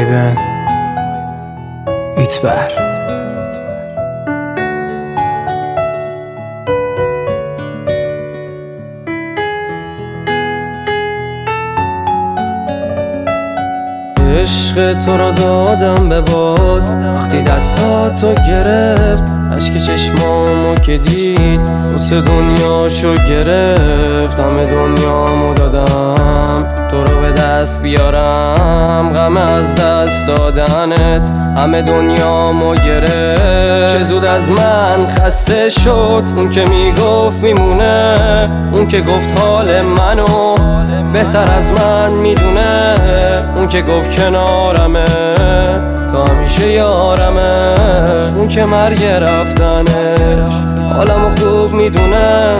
وایبن ایتبر. عشق تو رو دادم به باد وقتی دستاتو گرفت، اشک چشمامو که دید واسه دنیاشو گرفت. همه دنیامو دادم تو رو به دست بیارم، غم از دست دادنت همه دنیامو گرفت. چه زود از من خسته شد اون که میگفت میمونه، اون که گفت حال منو بهتر از من میدونه، اون که گفت کنارمه تا همیشه یارمه، اون که مرگ رفتنش حالمو خوب میدونه.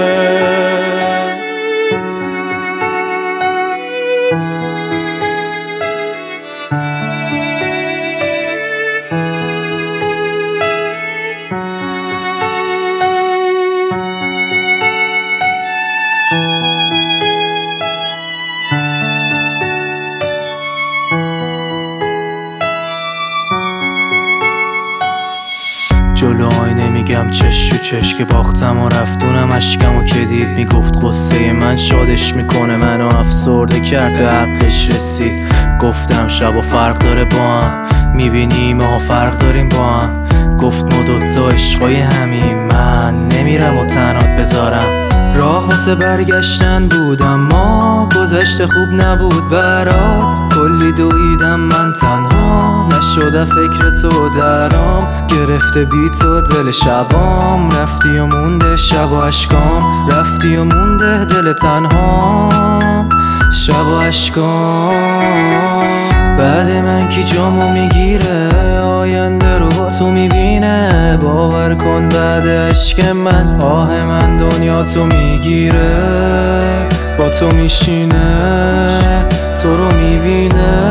جلو آینه میگم چش تو چش که باختم و رفتونم، اشکم و که دید میگفت قصه من شادش میکنه، منو افسرده کرد به حقش رسید. گفتم شب و فرق داره با هم، میبینی ماها فرق داریم با هم. گفت ما دوتا عشقای همیم، من نمیرم و تنهات بذارم. راه واسه برگشتن بود اما گذشته خوب نبود برات. کلی دویدم من تنها، نشده فکر تو درام. گرفته بی تو دل شبام، رفتی و مونده شب و عشقام. رفتی و مونده دل تنهام، شب و عشقام. بعد من کی جامو میگیره، آینده رو با تو میبینه. باور کن بعد عشق من آه من دنیا تو میگیره. با تو میشینه تو رو میبینه.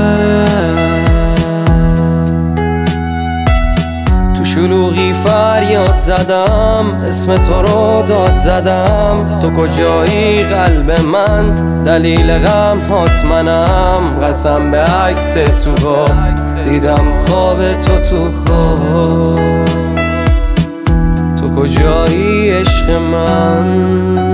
تو شلوغی فریاد زدم، اسم تو رو داد زدم. تو کجایی قلب من، دلیل غم هات منم. قسم به عکس تو خواب، دیدم خواب تو خواب. تو کجایی عشق من؟